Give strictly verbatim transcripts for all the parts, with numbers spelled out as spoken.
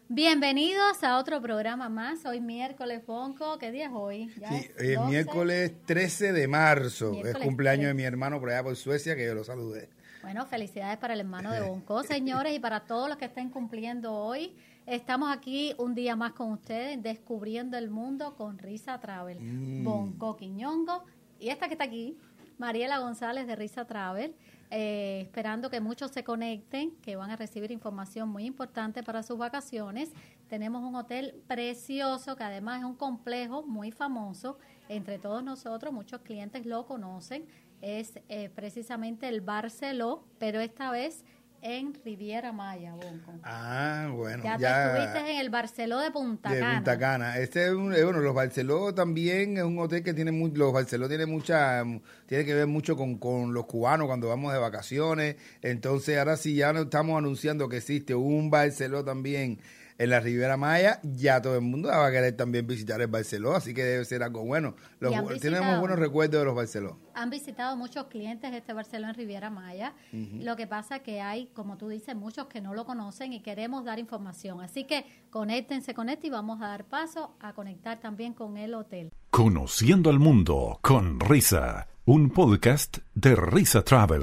Bienvenidos a otro programa más. Hoy miércoles, Bonco. ¿Qué día es hoy? ¿Ya Sí, es el miércoles trece de marzo. Miércoles es cumpleaños trece. de mi hermano por allá por Suecia, que yo lo saludé. Bueno, felicidades para el hermano de Bonco, señores, y para todos los que estén cumpliendo hoy. Estamos aquí un día más con ustedes, descubriendo el mundo con Risa Travel. Mm. Bonco Quiñongo y esta que está aquí, Mariela González de Risa Travel. Eh, esperando que muchos se conecten, que van a recibir información muy importante para sus vacaciones. Tenemos un hotel precioso que además es un complejo muy famoso entre todos nosotros, muchos clientes lo conocen, es eh, precisamente el Barceló, pero esta vez en Riviera Maya, Bonco. Ah, bueno. Ya, ya te estuviste en el Barceló de Punta de Cana. Punta Cana. Este es un, bueno, los Barceló también es un hotel que tiene muy, los Barceló tiene mucha, tiene que ver mucho con, con los cubanos cuando vamos de vacaciones. Entonces ahora sí ya no estamos anunciando que existe un Barceló también en la Riviera Maya, ya todo el mundo va a querer también visitar el Barceló, así que debe ser algo bueno. Los, tenemos buenos recuerdos de los Barceló. Han visitado muchos clientes este Barceló en Riviera Maya. Uh-huh. Lo que pasa es que hay, como tú dices, muchos que no lo conocen y queremos dar información. Así que conéctense con este y vamos a dar paso a conectar también con el hotel. Conociendo al mundo con Risa, un podcast de Risa Travel.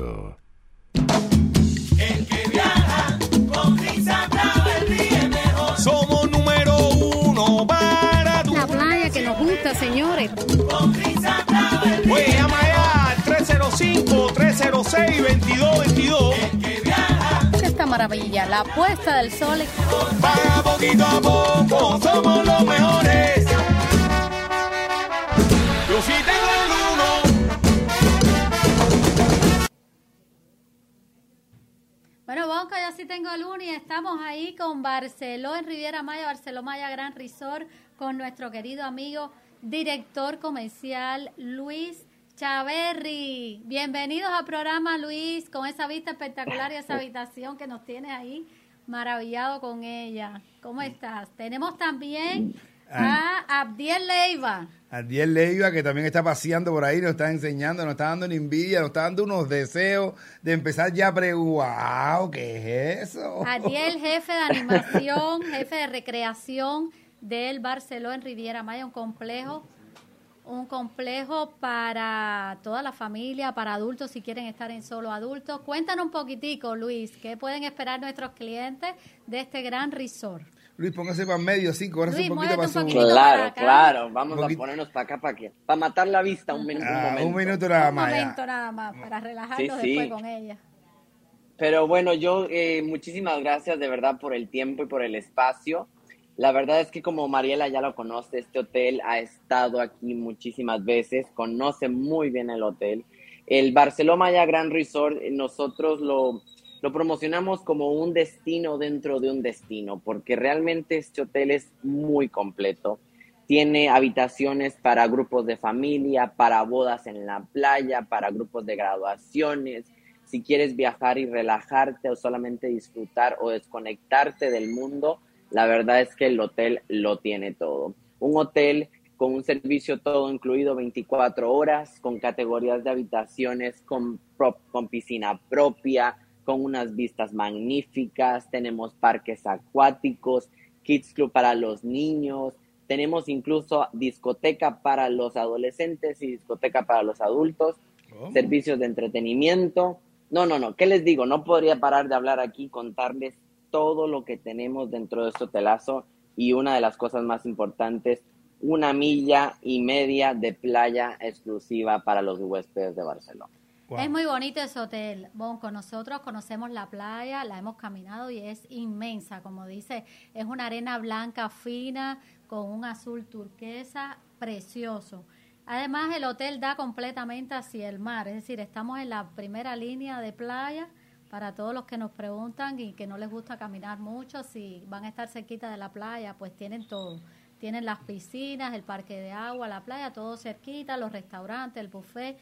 El que viaja con Risa Travel vive mejor. Somos número uno para tu... La playa que nos gusta, señores. Con Risa Travel. Oye, llama ya al tres cero cinco, tres cero seis, veintidós veintidós. El que viaja. Esta maravilla, la puesta del sol. Paga poquito a poco, somos los mejores. Yo sí tengo el uno. Bueno, Bonco, yo sí tengo el uno y estamos ahí con Barceló en Riviera Maya, Barceló Maya Gran Resort, con nuestro querido amigo director comercial Luis Chaverri. Bienvenidos al programa, Luis, con esa vista espectacular y esa habitación que nos tienes ahí, maravillado con ella. ¿Cómo estás? Tenemos también a Abdiel Leiva. Abdiel Leiva, que también está paseando por ahí, nos está enseñando, nos está dando una envidia, nos está dando unos deseos de empezar ya a preguntar, wow, ¿qué es eso? Abdiel, jefe de animación, jefe de recreación del Barceló en Riviera Maya, un complejo, un complejo para toda la familia, para adultos si quieren estar en solo adultos. Cuéntanos un poquitico, Luis, ¿qué pueden esperar nuestros clientes de este gran resort? Luis, póngase para el medio, sí, córrese un poquito para su... Claro, claro, vamos a ponernos para acá, para que, para matar la vista un minuto. Ah, un, un minuto nada más. Un momento nada más, para relajarnos sí, después sí. con ella. Pero bueno, yo eh, muchísimas gracias de verdad por el tiempo y por el espacio. La verdad es que como Mariela ya lo conoce, este hotel ha estado aquí muchísimas veces, conoce muy bien el hotel. El Barceló Maya Gran Resort, nosotros lo... Lo promocionamos como un destino dentro de un destino, porque realmente este hotel es muy completo. Tiene habitaciones para grupos de familia, para bodas en la playa, para grupos de graduaciones. Si quieres viajar y relajarte o solamente disfrutar o desconectarte del mundo, la verdad es que el hotel lo tiene todo. Un hotel con un servicio todo incluido veinticuatro horas, con categorías de habitaciones, con, con piscina propia, con unas vistas magníficas, tenemos parques acuáticos, Kids Club para los niños, tenemos incluso discoteca para los adolescentes y discoteca para los adultos, oh. servicios de entretenimiento. No, no, no, ¿qué les digo? No podría parar de hablar aquí, contarles todo lo que tenemos dentro de este hotelazo y una de las cosas más importantes, una milla y media de playa exclusiva para los huéspedes de Barcelona. Wow. Es muy bonito ese hotel, Bonco. Nosotros conocemos la playa, la hemos caminado y es inmensa, como dice, es una arena blanca fina con un azul turquesa precioso. Además, el hotel da completamente hacia el mar, es decir, estamos en la primera línea de playa. Para todos los que nos preguntan y que no les gusta caminar mucho, si van a estar cerquita de la playa, pues tienen todo. Tienen las piscinas, el parque de agua, la playa, todo cerquita, los restaurantes, el buffet.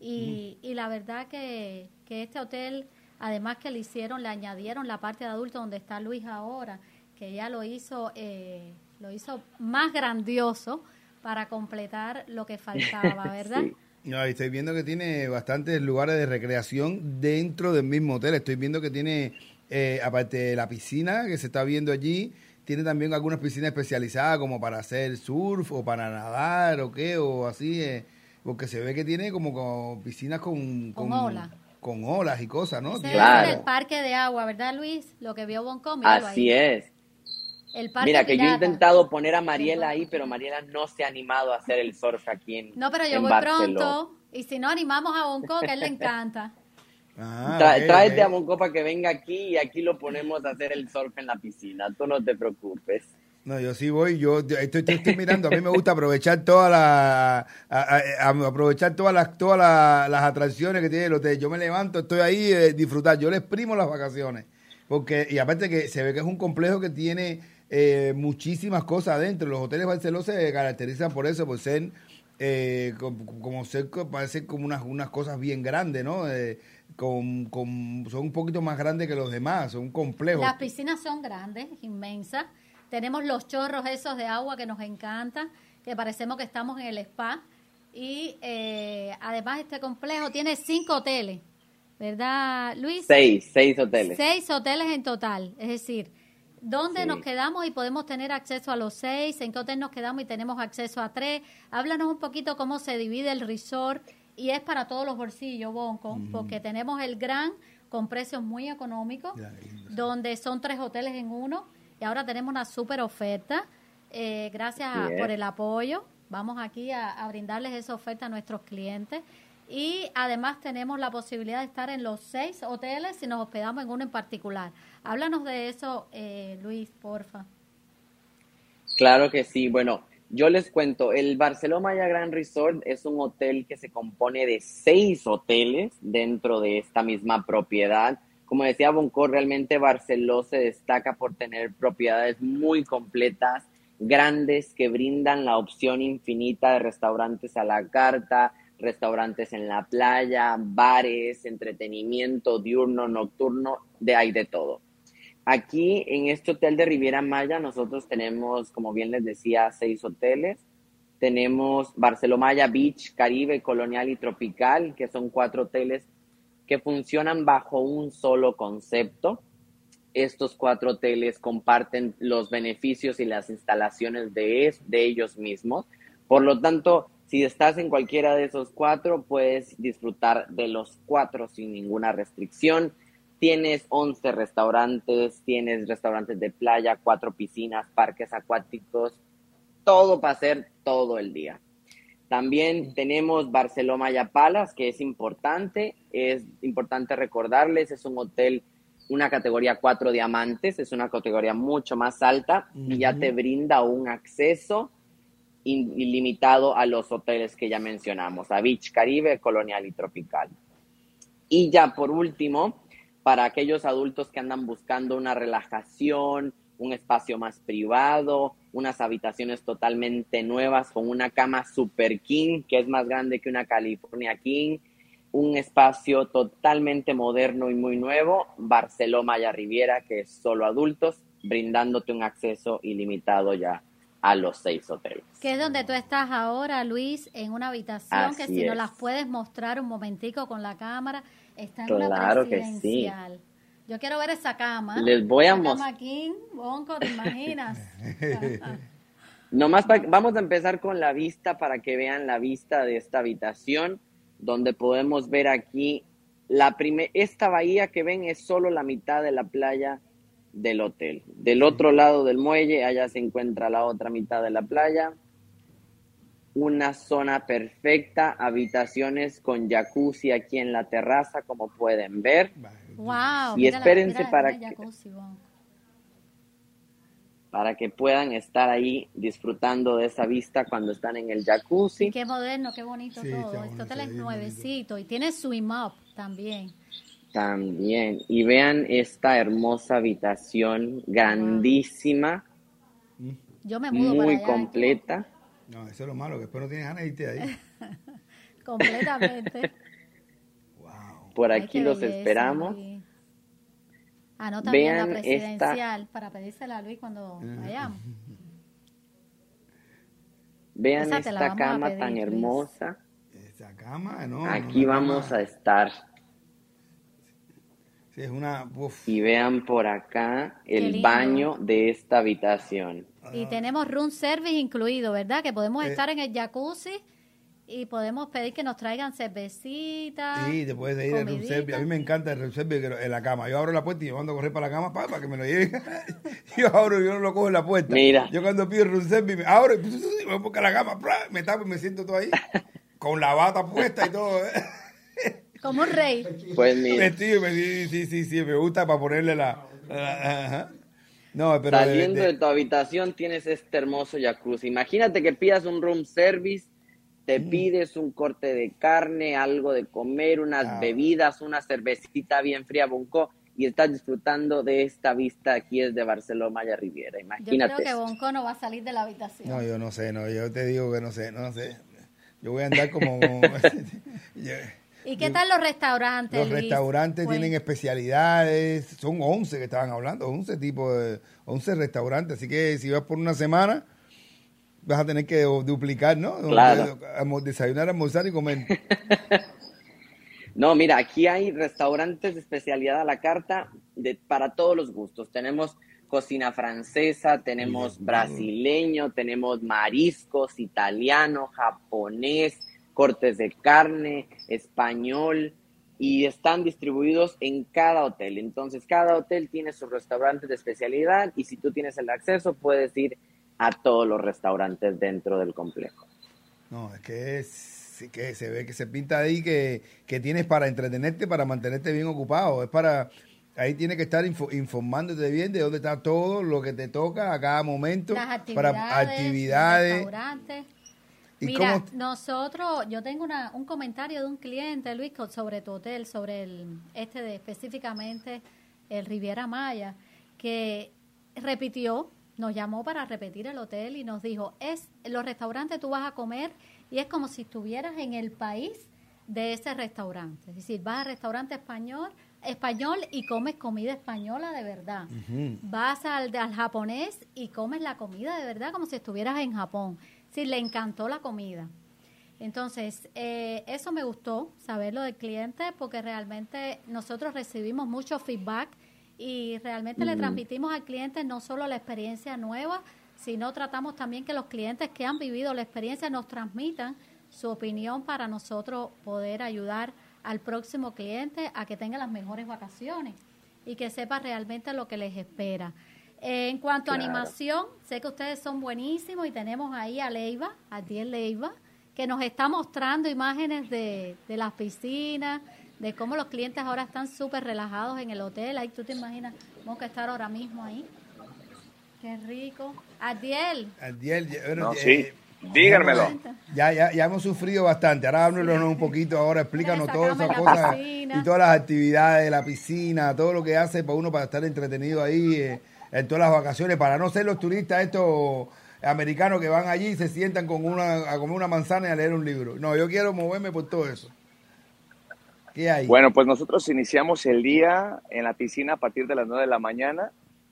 Y, mm. y la verdad que, que este hotel, además que le hicieron, le añadieron la parte de adulto donde está Luis ahora, que ya lo hizo, eh, lo hizo más grandioso para completar lo que faltaba, ¿verdad? Sí. No, estoy viendo que tiene bastantes lugares de recreación dentro del mismo hotel. Estoy viendo que tiene, eh, aparte de la piscina que se está viendo allí, tiene también algunas piscinas especializadas como para hacer surf o para nadar o qué, o así, eh, porque se ve que tiene como, como piscinas con, Con olas. con olas y cosas, ¿no? Ese Tiene- Claro. es el parque de agua, ¿verdad, Luis? Lo que vio Bonco, míralo Así ahí. es. El parque Mira, que yo he pirata. intentado poner a Mariela ahí, pero Mariela no se ha animado a hacer el surf aquí en No, pero yo en voy Barcelona. pronto. Y si no, animamos a Bonco, que a él le encanta. Ah, Tra- ok, tráete ok. a Bonco para que venga aquí y aquí lo ponemos a hacer el surf en la piscina. Tú no te preocupes. No, yo sí voy, yo, yo estoy, estoy, estoy mirando, a mí me gusta aprovechar todas las a- a- a- aprovechar todas las todas las, las atracciones que tiene el hotel. Yo me levanto, estoy ahí eh, disfrutar, yo les primo las vacaciones. Porque, y aparte que se ve que es un complejo que tiene eh, muchísimas cosas adentro. Los hoteles Barceló se caracterizan por eso, por ser eh, como, como ser, parece como unas, unas cosas bien grandes, ¿no? Eh, con, con, son un poquito más grandes que los demás, son un complejo. Las piscinas son grandes, inmensas. Tenemos los chorros esos de agua que nos encantan, que parecemos que estamos en el spa. Y eh, además este complejo tiene cinco hoteles, ¿verdad, Luis? Seis, seis hoteles. Seis hoteles en total, es decir, ¿dónde Sí. nos quedamos y podemos tener acceso a los seis? ¿En qué hotel nos quedamos y tenemos acceso a tres? Háblanos un poquito cómo se divide el resort y es para todos los bolsillos, Bonco, porque tenemos el Gran con precios muy económicos, Ya, lindo, sí. donde son tres hoteles en uno y ahora tenemos una súper oferta. Eh, gracias a- Así es. por el apoyo. Vamos aquí a, a brindarles esa oferta a nuestros clientes. Y además tenemos la posibilidad de estar en los seis hoteles si nos hospedamos en uno en particular. Háblanos de eso, eh, Luis, porfa. Claro que sí. Bueno, yo les cuento, el Barceló Maya Grand Resort es un hotel que se compone de seis hoteles dentro de esta misma propiedad. Como decía Bonco, realmente Barceló se destaca por tener propiedades muy completas, grandes, que brindan la opción infinita de restaurantes a la carta, restaurantes en la playa, bares, entretenimiento diurno, nocturno, de hay de todo. Aquí en este hotel de Riviera Maya nosotros tenemos, como bien les decía, seis hoteles. Tenemos Barceló Maya Beach, Caribe, Colonial y Tropical, que son cuatro hoteles que funcionan bajo un solo concepto. Estos cuatro hoteles comparten los beneficios y las instalaciones de, es- de ellos mismos. Por lo tanto, si estás en cualquiera de esos cuatro, puedes disfrutar de los cuatro sin ninguna restricción. Tienes once restaurantes, tienes restaurantes de playa, cuatro piscinas, parques acuáticos, todo para hacer todo el día. También tenemos Barceló Maya Palace, que es importante, es importante recordarles, es un hotel, una categoría cuatro diamantes, es una categoría mucho más alta y ya te brinda un acceso in- ilimitado a los hoteles que ya mencionamos, a Beach, Caribe, Colonial y Tropical. Y ya por último, para aquellos adultos que andan buscando una relajación, un espacio más privado, unas habitaciones totalmente nuevas con una cama Super King, que es más grande que una California King, un espacio totalmente moderno y muy nuevo, Barceló Maya Riviera, que es solo adultos, brindándote un acceso ilimitado ya a los seis hoteles. Que es donde tú estás ahora, Luis, en una habitación que Así si no es. las puedes mostrar un momentico con la cámara, está en Claro una que sí. presidencial. Yo quiero ver esa cama. Les voy a Esa mos- cama King, Bonco, ¿te imaginas? Nomás pa- vamos a empezar con la vista para que vean la vista de esta habitación, donde podemos ver aquí la prime- esta bahía que ven es solo la mitad de la playa del hotel. Del otro lado del muelle, allá se encuentra la otra mitad de la playa. Una zona perfecta, habitaciones con jacuzzi aquí en la terraza, como pueden ver. Wow, Y mira la- espérense mira- para mira el que- jacuzzi, Bonco. para que puedan estar ahí disfrutando de esa vista cuando están en el jacuzzi. Qué moderno, qué bonito Sí, todo. está Este bonito, hotel es bien nuevecito y tiene swim up también. También. Y vean esta hermosa habitación, grandísima, Yo me mudo para muy allá. completa. No, eso es lo malo, que después no tienes ganas de irte ahí. Completamente. Wow. Por Ay, aquí qué los belleza, esperamos. Luis. Anota bien la Vean presidencial para pedírsela a Luis cuando vayamos. Vean Esa te la esta vamos a cama pedir, tan Luis. Esa hermosa. cama, no. Aquí una vamos cama- a estar. Sí, es una... Uf. Y vean por acá Qué el lindo. baño de esta habitación. Y tenemos room service incluido, ¿verdad? Que podemos Eh. estar en el jacuzzi y podemos pedir que nos traigan cervecitas. Sí, te puedes ir al room comidita. service. A mí me encanta el room service que- en la cama. Yo abro la puerta y yo mando a correr para la cama pa, para que me lo lleven. Yo abro y yo no lo cojo en la puerta. Mira. Yo cuando pido el room service, me abro y pues, me voy a la cama, ¡pra! Me tapo y me siento todo ahí. Con la bata puesta y todo. ¿eh? Como un rey. Pues mira, Vestido, me- sí, sí, sí, sí, me gusta para ponerle la... la- ajá. No, pero... de- saliendo de- de tu habitación tienes este hermoso jacuzzi. Imagínate que pidas un room service, te Mm. pides un corte de carne, algo de comer, unas Ah. bebidas, una cervecita bien fría, Bonco, y estás disfrutando de esta vista aquí desde Barcelona Maya Riviera. Yo Imagínate. creo que eso. Bonco no va a salir de la habitación. No, yo no sé, no, yo te digo que no sé, no sé. Yo voy a andar como... yo- ¿Y qué tal los restaurantes, Los Luis? restaurantes Pues, tienen especialidades, son once que estaban hablando, once tipos de, once restaurantes, así que si vas por una semana vas a tener que duplicar, ¿no? Claro. Almo- Desayunar, almorzar y comer. No, mira, aquí hay restaurantes de especialidad a la carta de, para todos los gustos. Tenemos cocina francesa, tenemos Bien. brasileño, tenemos mariscos, italiano, japonés, cortes de carne, español, y están distribuidos en cada hotel. Entonces, cada hotel tiene sus restaurantes de especialidad y si tú tienes el acceso, puedes ir a todos los restaurantes dentro del complejo. No, es que, es, sí que se ve que se pinta ahí que, que tienes para entretenerte, para mantenerte bien ocupado. Es para, ahí tienes que estar info- informándote bien de dónde está todo lo que te toca a cada momento. las actividades, para actividades. restaurantes. ¿Y Mira, cómo- nosotros, yo tengo una, un comentario de un cliente, Luis, co- sobre tu hotel, sobre el este de específicamente el Riviera Maya, que repitió, nos llamó para repetir el hotel y nos dijo, es los restaurantes tú vas a comer y es como si estuvieras en el país de ese restaurante. Es decir, vas al restaurante español, español y comes comida española de verdad. Ujú. Vas al, al japonés y comes la comida de verdad como si estuvieras en Japón. Sí, le encantó la comida. Entonces, eh, eso me gustó, saberlo del cliente, porque realmente nosotros recibimos mucho feedback y realmente le transmitimos al cliente no solo la experiencia nueva, sino tratamos también que los clientes que han vivido la experiencia nos transmitan su opinión para nosotros poder ayudar al próximo cliente a que tenga las mejores vacaciones y que sepa realmente lo que les espera. Eh, en cuanto a Claro. animación, sé que ustedes son buenísimos y tenemos ahí a Leiva, a Diel Leiva, que nos está mostrando imágenes de, de las piscinas, de cómo los clientes ahora están súper relajados en el hotel. Ahí tú te imaginas, vamos a estar ahora mismo ahí. Qué rico. Adiel, Adiel, ya- bueno, No, eh, sí, díganmelo. Ya, ya, ya hemos sufrido bastante. Ahora háblanos un poquito, ahora explícanos Ya todas esas sacamos la cosas piscina. y todas las actividades de la piscina, todo lo que hace para uno para estar entretenido ahí eh, en todas las vacaciones, para no ser los turistas estos americanos que van allí y se sientan con una, a comer una manzana y a leer un libro. No, yo quiero moverme por todo eso. ¿Qué hay? Bueno, pues nosotros iniciamos el día en la piscina a partir de las nueve de la mañana.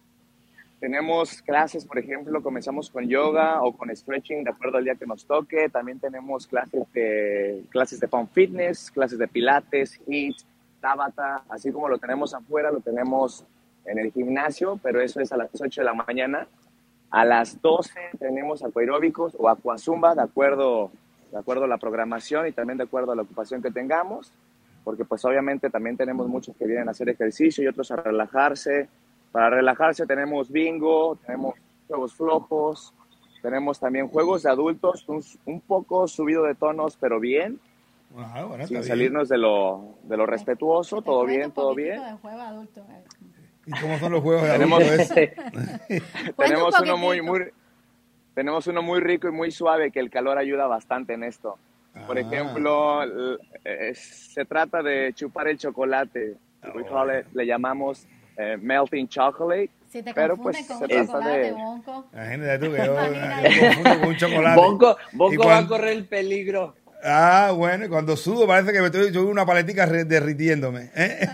Tenemos clases, por ejemplo, comenzamos con yoga o con stretching de acuerdo al día que nos toque. También tenemos clases de, clases de Pound Fitness, clases de Pilates, HIIT, Tabata, así como lo tenemos afuera, lo tenemos en el gimnasio, pero eso es a las ocho de la mañana. A las doce tenemos aquaeróbicos o aquazumba, de acuerdo, de acuerdo a la programación y también de acuerdo a la ocupación que tengamos, porque pues obviamente también tenemos muchos que vienen a hacer ejercicio y otros a relajarse. Para relajarse tenemos bingo, tenemos juegos flojos, tenemos también juegos de adultos, un, un poco subido de tonos, pero bien, Ah, bueno, está sin bien. salirnos de lo, de lo respetuoso, te todo cuento bien, un todo poquitito bien. de juego adulto, eh. ¿Y cómo son los juegos de Tenemos, adultos? Cuenta un tenemos uno muy, poquitito. muy, tenemos uno muy rico y muy suave que el calor ayuda bastante en esto. Por Ah. ejemplo, l- eh, se trata de chupar el chocolate. We call it- le llamamos eh, melting chocolate. Si te pero confunden pues con se un trata chocolate, de... Bonco. Imagínate tú que yo, Imagina. yo confundo con un chocolate. Bonco, Y Bonco va a cuando- correr el peligro. Ah, bueno, y cuando sudo parece que me estoy yo una paletica re- derritiéndome. ¿eh?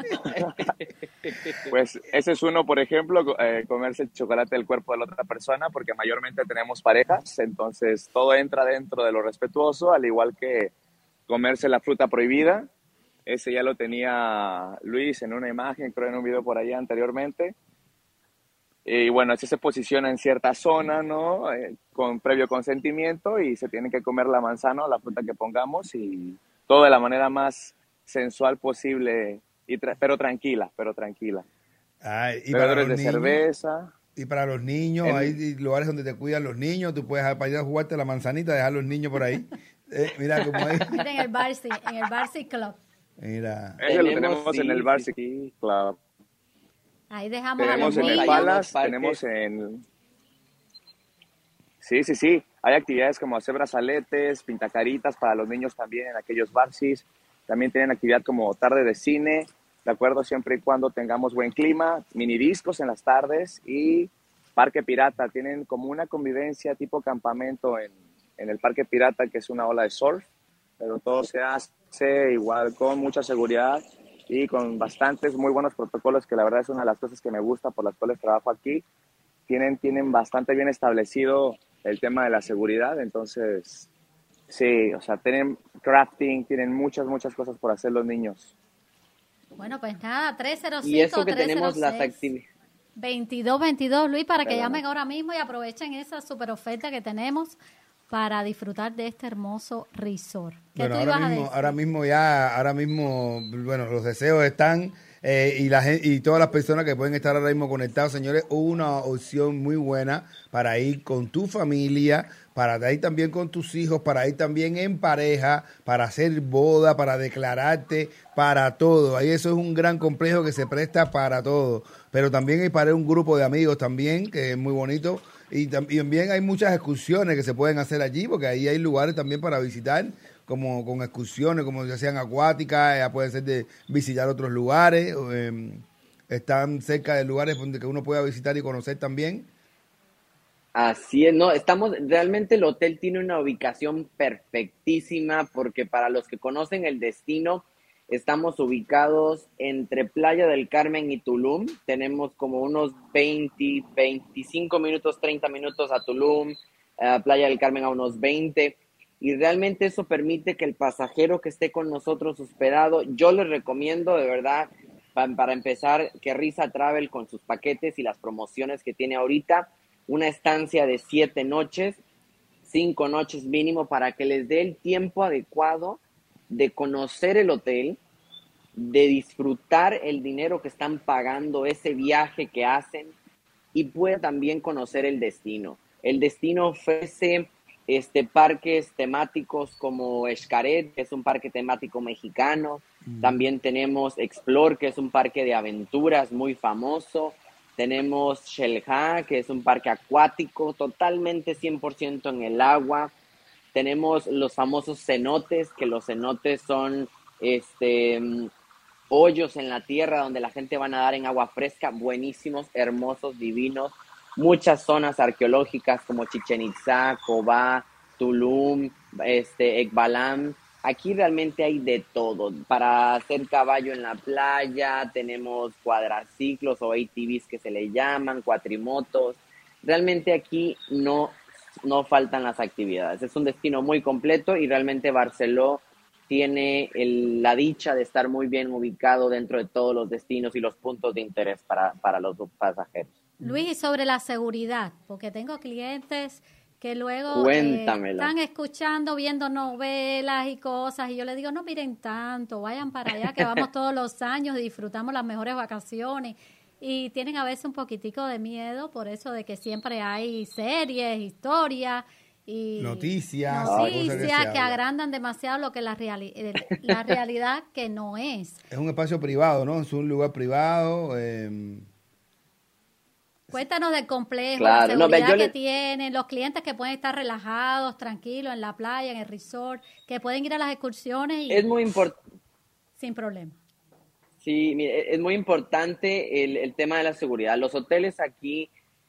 Pues ese es uno, por ejemplo, co- eh, comerse el chocolate del cuerpo de la otra persona, porque mayormente tenemos parejas, entonces todo entra dentro de lo respetuoso, al igual que comerse la fruta prohibida. Ese ya lo tenía Luis en una imagen, creo en un video por allá anteriormente. Y bueno, ese se posiciona en cierta zona, ¿no? Eh, con previo consentimiento y se tiene que comer la manzana o la fruta que pongamos y todo de la manera más sensual posible, y tra- pero tranquila, pero tranquila. Ay, y para Bebedores los de niños, cerveza. y para los niños, En- hay lugares donde te cuidan los niños, tú puedes para ir a jugarte la manzanita, dejar los niños por ahí. Eh, mira cómo es. Mira, en el Barcy, en el Barcy Club. Mira. Ese lo Tenemos, tenemos en sí, el sí, Varsity Club. Ahí dejamos a Tenemos los en el hay niños. unos Palace, parques. tenemos en... Sí, sí, sí. Hay actividades como hacer brazaletes, pintacaritas para los niños también en aquellos barcis. También tienen actividad como tarde de cine, de acuerdo, siempre y cuando tengamos buen clima, mini discos en las tardes y parque pirata. Tienen como una convivencia tipo campamento en, en el parque pirata, que es una ola de surf, pero todo se hace igual con mucha seguridad y con bastantes muy buenos protocolos, que la verdad es una de las cosas que me gusta, por las cuales trabajo aquí. Tienen, tienen bastante bien establecido el tema de la seguridad, entonces sí, o sea, tienen crafting, tienen muchas, muchas cosas por hacer los niños. Bueno, pues nada, tres cero Y eso cinco, que tenemos las tres cero seis, actividades. veintidós veintidós, Luis, para que Pero llamen no. ahora mismo y aprovechen esa super oferta que tenemos para disfrutar de este hermoso resort. ¿Qué Bueno, tú ahora ibas a mismo, decir? ahora mismo ya, ahora mismo, bueno, los deseos están eh, y la gen- y todas las personas que pueden estar ahora mismo conectados, señores, una opción muy buena para ir con tu familia, para ir también con tus hijos, para ir también en pareja, para hacer boda, para declararte, para todo. Ahí eso es un gran complejo que se presta para todo, pero también hay para un grupo de amigos también, que es muy bonito. Y tam- y también hay muchas excursiones que se pueden hacer allí, porque ahí hay lugares también para visitar, como con excursiones, como ya sean acuáticas, ya puede ser de visitar otros lugares, o, em, están cerca de lugares donde que uno pueda visitar y conocer también. Así es, no, estamos, realmente el hotel tiene una ubicación perfectísima porque para los que conocen el destino, estamos ubicados entre Playa del Carmen y Tulum. Tenemos como unos veinte, veinticinco minutos, treinta minutos a Tulum, eh, Playa del Carmen a unos veinte. Y realmente eso permite que el pasajero que esté con nosotros hospedado, yo les recomiendo de verdad, pa- para empezar, que Risa Travel con sus paquetes y las promociones que tiene ahorita, una estancia de siete noches, cinco noches mínimo, para que les dé el tiempo adecuado de conocer el hotel, de disfrutar el dinero que están pagando, ese viaje que hacen, y pueda también conocer el destino. El destino ofrece este, parques temáticos como Xcaret, que es un parque temático mexicano. Mm. También tenemos Explore, que es un parque de aventuras muy famoso. Tenemos Xel-Há, que es un parque acuático, totalmente cien por ciento en el agua. Tenemos los famosos cenotes, que los cenotes son este, hoyos en la tierra donde la gente va a nadar en agua fresca, buenísimos, hermosos, divinos. Muchas zonas arqueológicas como Chichén Itzá, Cobá, Tulum, este, Ekbalam. Aquí realmente hay de todo. Para hacer caballo en la playa, tenemos cuadraciclos o A T Vs que se le llaman, cuatrimotos. Realmente aquí no, no faltan las actividades. Es un destino muy completo y realmente Barceló tiene el, la dicha de estar muy bien ubicado dentro de todos los destinos y los puntos de interés para, para los pasajeros. Luis, y sobre la seguridad, porque tengo clientes que luego eh, están escuchando, viendo novelas y cosas, y yo les digo, no miren tanto, vayan para allá, que vamos todos los años y disfrutamos las mejores vacaciones, y tienen a veces un poquitico de miedo por eso de que siempre hay series, historias, y noticias, noticias que, que agrandan demasiado lo que la, reali la realidad que no es. Es un espacio privado, ¿no? Es un lugar privado. Eh... Cuéntanos del complejo, claro, la seguridad no, que le... tienen, los clientes que pueden estar relajados, tranquilos en la playa, en el resort, que pueden ir a las excursiones y es muy importante sin problema. Sí, mire, es muy importante el, el tema de la seguridad. Los hoteles aquí,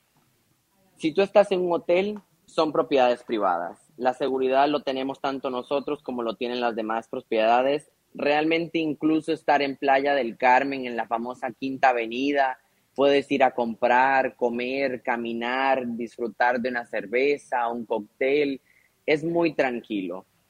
si tú estás en un hotel, son propiedades privadas. La seguridad lo tenemos tanto nosotros como lo tienen las demás propiedades. Realmente incluso estar en Playa del Carmen, en la famosa Quinta Avenida, puedes ir a comprar, comer, caminar, disfrutar de una cerveza, un cóctel. Es muy tranquilo.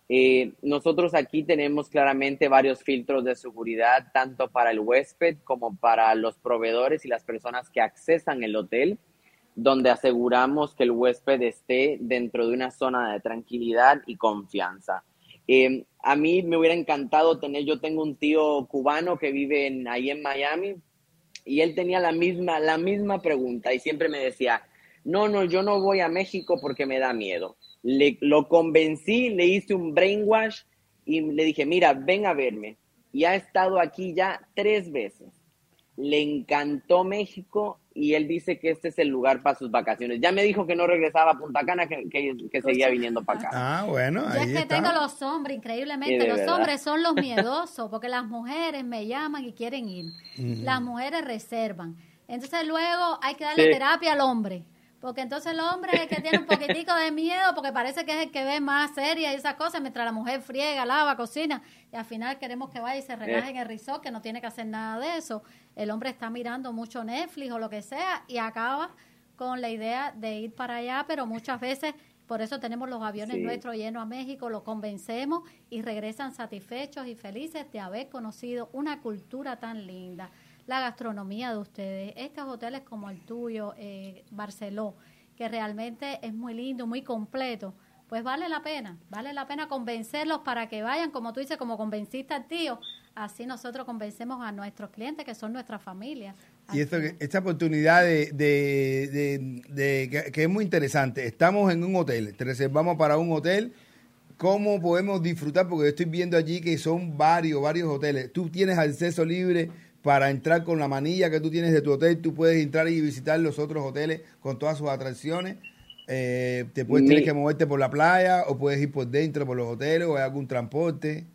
Eh, nosotros aquí tenemos claramente varios filtros de seguridad, tanto para el huésped como para los proveedores y las personas que accesan el hotel, donde aseguramos que el huésped esté dentro de una zona de tranquilidad y confianza. Eh, a mí me hubiera encantado tener, yo tengo un tío cubano que vive en, ahí en Miami, y él tenía la misma, la misma pregunta y siempre me decía, no, no, yo no voy a México porque me da miedo. Le, lo convencí, le hice un brainwash y le dije, mira, ven a verme. Y ha estado aquí ya tres veces. Le encantó México y él dice que este es el lugar para sus vacaciones. Ya me dijo que no regresaba a Punta Cana, que, que, que seguía viniendo para acá. Ah, bueno, ahí Yo es que está. tengo los hombres, increíblemente, Sí, de los verdad. hombres son los miedosos, porque las mujeres me llaman y quieren ir. Mm. Las mujeres reservan. Entonces luego hay que darle Sí. terapia al hombre. Porque entonces el hombre es el que tiene un poquitico de miedo, porque parece que es el que ve más series y esas cosas, mientras la mujer friega, lava, cocina, y al final queremos que vaya y se relaje en el resort, que no tiene que hacer nada de eso. El hombre está mirando mucho Netflix o lo que sea, y acaba con la idea de ir para allá, pero muchas veces, por eso tenemos los aviones Sí. nuestros llenos a México, lo convencemos y regresan satisfechos y felices de haber conocido una cultura tan linda. La gastronomía de ustedes, estos hoteles como el tuyo, eh, Barceló, que realmente es muy lindo, muy completo, pues vale la pena, vale la pena convencerlos para que vayan, como tú dices, como convenciste al tío, así nosotros convencemos a nuestros clientes que son nuestra familia. Y esto, que- esta oportunidad de, de, de, de- que, que es muy interesante. Estamos en un hotel, te reservamos para un hotel. ¿Cómo podemos disfrutar? Porque yo estoy viendo allí que son varios, varios hoteles. Tú tienes acceso libre para entrar con la manilla que tú tienes de tu hotel. Tú puedes entrar y visitar los otros hoteles con todas sus atracciones. Eh, te puedes Mi- tener que moverte por la playa o puedes ir por dentro por los hoteles o hay algún transporte.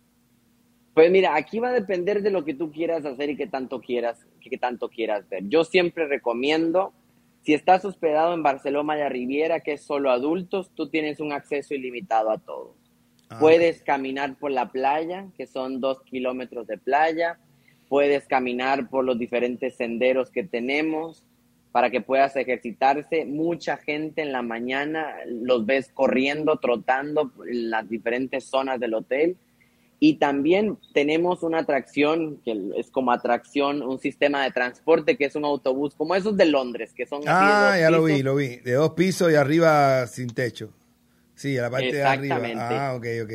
Pues mira, aquí va a depender de lo que tú quieras hacer y qué tanto quieras, qué tanto quieras ver. Yo siempre recomiendo, si estás hospedado en Barceló Maya Riviera, que es solo adultos, tú tienes un acceso ilimitado a todo. Ah, Puedes caminar por la playa, que son dos kilómetros de playa. Puedes caminar por los diferentes senderos que tenemos para que puedas ejercitarse. Mucha gente en la mañana los ves corriendo, trotando en las diferentes zonas del hotel. Y también tenemos una atracción, que es como atracción, un sistema de transporte que es un autobús, como esos de Londres, que son así de Ah, dos ya lo vi, pisos. lo vi. De dos pisos y arriba sin techo. Sí, a la parte de arriba. Exactamente. Ah, ok, ok.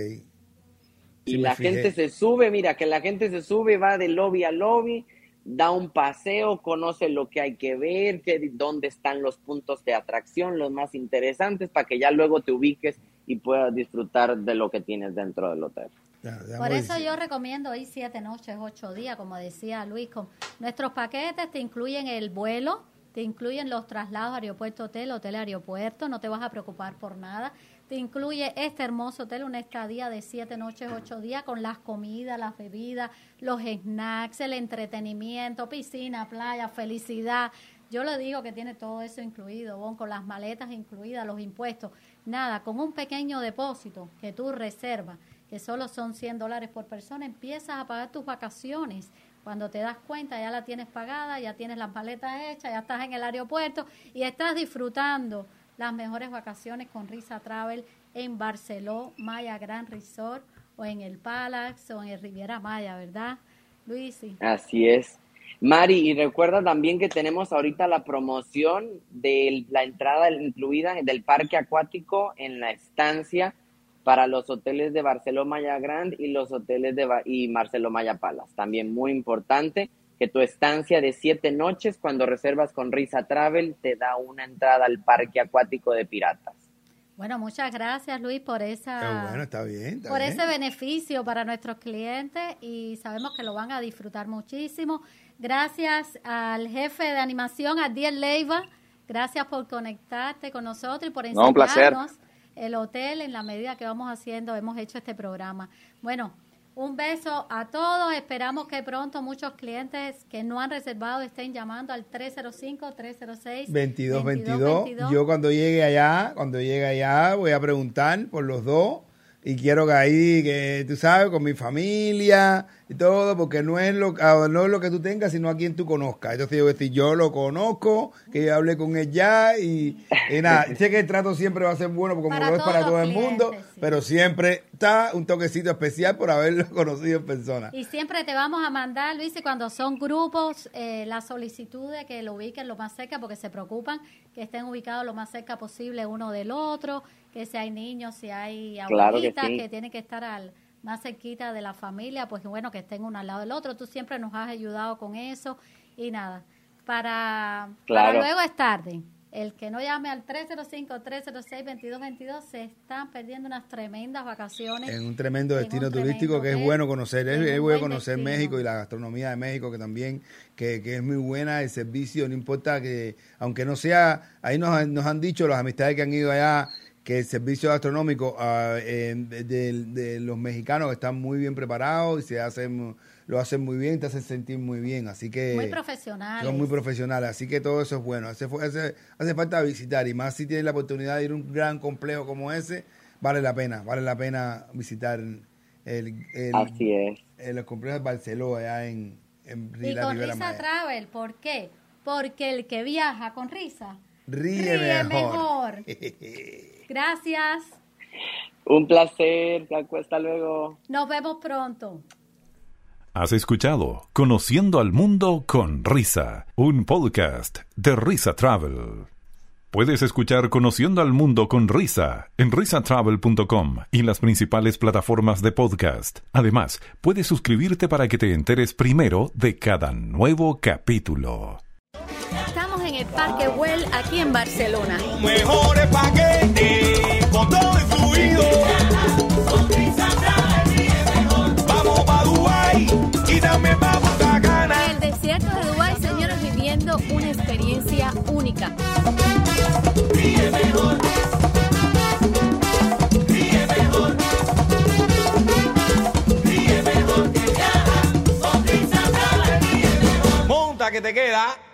Y Sí, me la fijé. gente se sube, mira, que la gente se sube, va de lobby a lobby, da un paseo, conoce lo que hay que ver, que, dónde están los puntos de atracción, los más interesantes, para que ya luego te ubiques y puedas disfrutar de lo que tienes dentro del hotel. Ya, ya Por me eso dice. yo recomiendo ir siete noches, ocho días, como decía Luis. Con nuestros paquetes te incluyen el vuelo, te incluyen los traslados aeropuerto-hotel, hotel-aeropuerto, no te vas a preocupar por nada. Te incluye este hermoso hotel, una estadía de siete noches, ocho días, con las comidas, las bebidas, los snacks, el entretenimiento, piscina, playa, felicidad. Yo le digo que tiene todo eso incluido, bon, con las maletas incluidas, los impuestos. Nada, con un pequeño depósito que tú reservas, que solo son cien dólares por persona, empiezas a pagar tus vacaciones. Cuando te das cuenta ya la tienes pagada, ya tienes las maletas hechas, ya estás en el aeropuerto y estás disfrutando las mejores vacaciones con Risa Travel en Barceló, Maya Grand Resort, o en el Palace, o en el Riviera Maya, ¿verdad, Luis? Sí. Así es. Mari, y recuerda también que tenemos ahorita la promoción de la entrada incluida del parque acuático en la estancia para los hoteles de Barceló Maya Grand y los hoteles de Ba- y Barceló Maya Palace. También muy importante que tu estancia de siete noches, cuando reservas con Risa Travel, te da una entrada al parque acuático de Piratas. Bueno, muchas gracias, Luis, por esa Está bueno, está bien. Está por bien. ese beneficio para nuestros clientes, y sabemos que lo van a disfrutar muchísimo. Gracias al jefe de animación, Adiel Leiva. Gracias por conectarte con nosotros y por No, un placer. enseñarnos el hotel en la medida que vamos haciendo, hemos hecho este programa. Bueno, un beso a todos. Esperamos que pronto muchos clientes que no han reservado estén llamando al tres cero cinco, tres cero seis, veintidós dos dos veintidós. Yo cuando llegue allá, cuando llegue allá, voy a preguntar por los dos y quiero que ahí, que tú sabes, con mi familia y todo, porque no es lo, no es lo que tú tengas, sino a quien tú conozcas. Entonces yo voy a decir, yo lo conozco, que yo hablé con él ya y, y nada, sé que el trato siempre va a ser bueno, porque como Para lo es para todos todo los el mundo, clientes, sí. pero siempre está un toquecito especial por haberlo conocido en persona. Y siempre te vamos a mandar, Luis, y cuando son grupos, eh, la solicitud de que lo ubiquen lo más cerca, porque se preocupan que estén ubicados lo más cerca posible uno del otro, que si hay niños, si hay Claro que abuelitas, sí. que tienen que estar al más cerquita de la familia, pues bueno, que estén uno al lado del otro. Tú siempre nos has ayudado con eso y nada, para, Claro. para luego es tarde. El que no llame al tres cero cinco, tres cero seis, veintidós veintidós se están perdiendo unas tremendas vacaciones. En un tremendo en destino un turístico tremendo que es hotel, bueno conocer, es, en es un bueno buen conocer destino. México y la gastronomía de México que también, que, que es muy buena, el servicio, no importa que, aunque no sea, ahí nos, han- nos han dicho las amistades que han ido allá, que el servicio gastronómico ah, eh, de, de- de los mexicanos están muy bien preparados y se hacen, lo hacen muy bien, te hacen sentir muy bien, así que... Muy profesionales. Son muy profesionales, así que todo eso es bueno. Hace, hace, hace falta visitar y más si tienes la oportunidad de ir a un gran complejo como ese, vale la pena, vale la pena visitar el, el, Así es. el complejo de Barceló allá en, en Y la con Ribera Risa Maya. Travel, ¿por qué? Porque el que viaja con risa Ríe, ríe mejor. mejor. Gracias. Un placer. Hasta luego. Nos vemos pronto. Has escuchado Conociendo al Mundo con Risa, un podcast de Risa Travel. Puedes escuchar Conociendo al Mundo con Risa en risa travel punto com y en las principales plataformas de podcast. Además, puedes suscribirte para que te enteres primero de cada nuevo capítulo. Estamos en el Parque Güell, aquí en Barcelona. Mejores paquetes, con todo incluido. Vamos pa' Dubái y también pa' Punta Cana. En el desierto de Dubái, señores, viviendo una experiencia única. Ríe mejor. Ríe mejor. Ríe mejor que viaja. Con Risa Travel, ríe mejor. Monta que te queda.